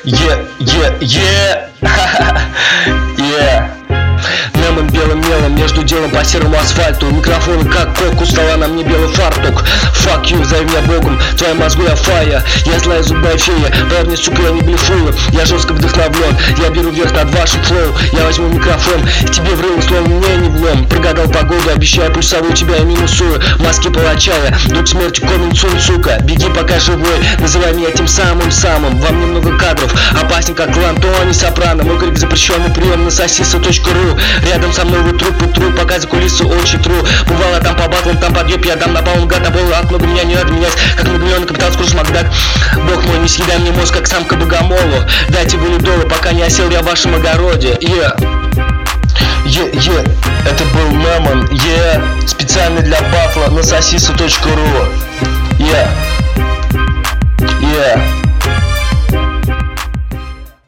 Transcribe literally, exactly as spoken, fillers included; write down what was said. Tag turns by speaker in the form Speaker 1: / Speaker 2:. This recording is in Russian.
Speaker 1: Е, е, е, е. Немом белым мелом между делом по серому асфальту. Микрофон как кок, у стола на мне белый фартук. Fuck you, зови меня богом, твоя мозгу я фая. Я злая зубная фея, парни, сука, я не блефую. Я жестко вдохновлен, я беру верх над вашим флоу. Я возьму микрофон, тебе в рыло, словно мне не влом. Прогадал погоду, обещаю пульсовую, тебя я минусую. Маски палача я, дух смерти комин сун, сука. Беги пока живой, называй меня тем самым-самым. Вам немного кадров, опасен как клан Тони Сопрано. Мой крик запрещенный прием на сосиса точка ру. Рядом со мной вы труп и труп, пока за кулисы очи тру. Бывало там по батлам, там подъеб, я дам на паун гад, а был от много меня не надо менять. Как многомиллионный капитал скружь Макдак. Бог мой, не съедай мне мозг, как самка богомолу. Дайте валидолы, пока не осел я в вашем огороде. Е, е, е, это был Немон, е, специально для батла на сосиса точка ру. Е.